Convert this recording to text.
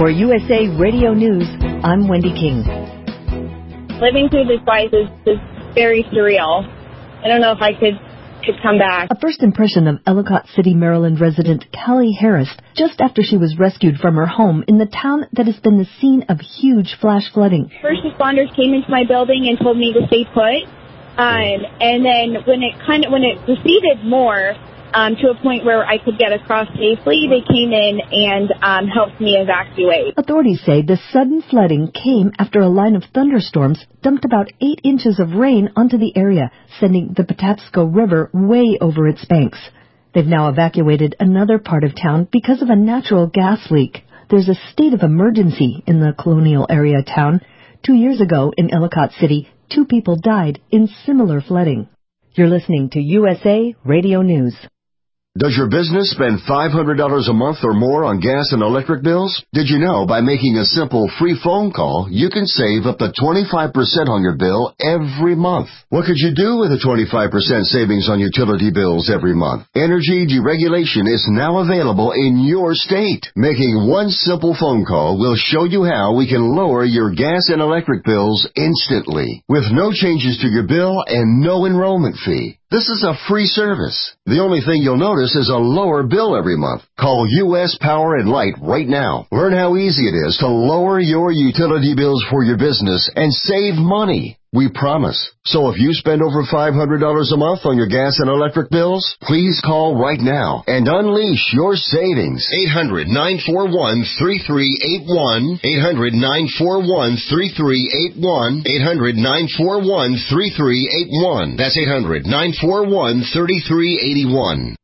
For USA Radio News, I'm Wendy King. Living through this crisis is very surreal. I don't know if I could come back. A first impression of Ellicott City, Maryland resident Callie Harris just after she was rescued from her home in the town that has been the scene of huge flash flooding. First responders came into my building and told me to stay put. And then when it receded more to a point where I could get across safely, they came in and helped me evacuate. Authorities say the sudden flooding came after a line of thunderstorms dumped about 8 inches of rain onto the area, sending the Patapsco River way over its banks. They've now evacuated another part of town because of a natural gas leak. There's a state of emergency in the colonial area town. 2 years ago in Ellicott City, 2 people died in similar flooding. You're listening to USA Radio News. Does your business spend $500 a month or more on gas and electric bills? Did you know by making a simple free phone call, you can save up to 25% on your bill every month? What could you do with a 25% savings on utility bills every month? Energy deregulation is now available in your state. Making one simple phone call will show you how we can lower your gas and electric bills instantly, with no changes to your bill and no enrollment fee. This is a free service. The only thing you'll notice is a lower bill every month. Call U.S. Power and Light right now. Learn how easy it is to lower your utility bills for your business and save money. We promise. So if you spend over $500 a month on your gas and electric bills, please call right now and unleash your savings. 800-941-3381. 800-941-3381. 800-941-3381. That's 800-941-3381.